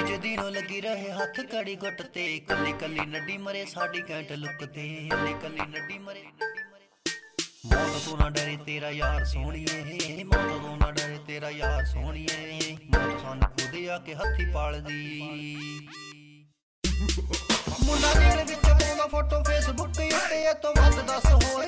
दिनों लगी रहे हाथ कड़ी गुट ते कली कली नड्डी मरे साडी कैंट लुक ते कली कली नड्डी मरे मौत तो ना डरे तेरा यार सोहणिए मौत तो ना डरे तेरा यार सोहणिए मौत सानू खुद आके हथी पालदी मुंडा जेल विच पाउंदा फोटो फेसबुक उत्ते तो वध दस होर